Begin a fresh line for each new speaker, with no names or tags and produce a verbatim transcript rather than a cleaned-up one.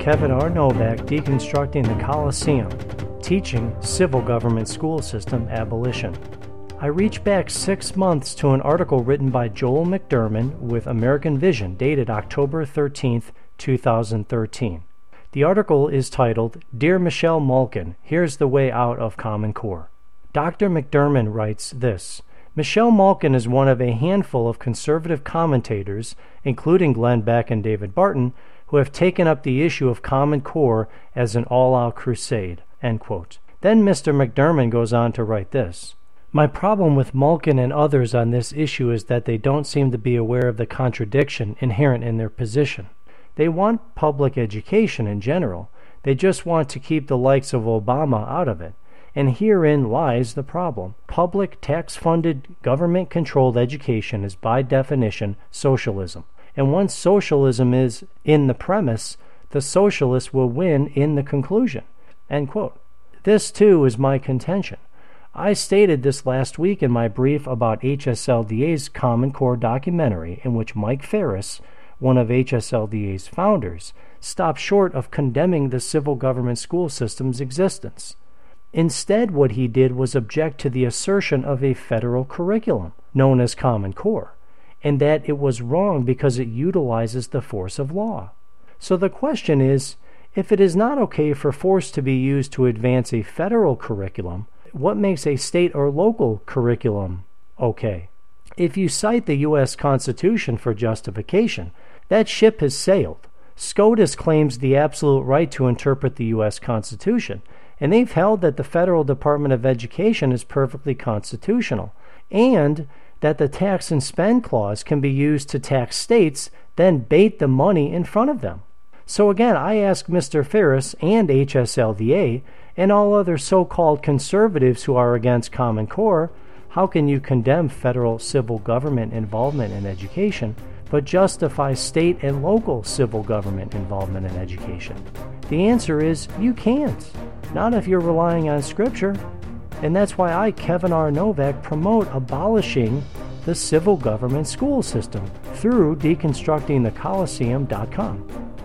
Kevin R. Novak, Deconstructing the Coliseum, Teaching Civil Government School System Abolition. I reach back six months to an article written by Joel McDurmon with American Vision, dated October thirteenth, two thousand thirteen. The article is titled, Dear Michelle Malkin, Here's the Way Out of Common Core. Doctor McDurmon writes this: Michelle Malkin is one of a handful of conservative commentators, including Glenn Beck and David Barton, who have taken up the issue of Common Core as an all-out crusade. End quote. Then Mister McDurmon goes on to write this: My problem with Malkin and others on this issue is that they don't seem to be aware of the contradiction inherent in their position. They want public education in general. They just want to keep the likes of Obama out of it. And herein lies the problem. Public, tax-funded, government-controlled education is by definition socialism. And once socialism is in the premise, the socialists will win in the conclusion. End quote. This, too, is my contention. I stated this last week in my brief about H S L D A's Common Core documentary, in which Mike Ferris, one of H S L D A's founders, stopped short of condemning the civil government school system's existence. Instead, what he did was object to the assertion of a federal curriculum, known as Common Core, and that it was wrong because it utilizes the force of law. So the question is, if it is not okay for force to be used to advance a federal curriculum, what makes a state or local curriculum okay? If you cite the U S Constitution for justification, that ship has sailed. SCOTUS claims the absolute right to interpret the U S Constitution, and they've held that the Federal Department of Education is perfectly constitutional, and that the tax and spend clause can be used to tax states, then bait the money in front of them. So again, I ask Mister Ferris and H S L D A and all other so-called conservatives who are against Common Core, how can you condemn federal civil government involvement in education, but justify state and local civil government involvement in education? The answer is you can't. Not if you're relying on Scripture. And that's why I, Kevin R. Novak, promote abolishing the civil government school system through deconstructing the coliseum dot com.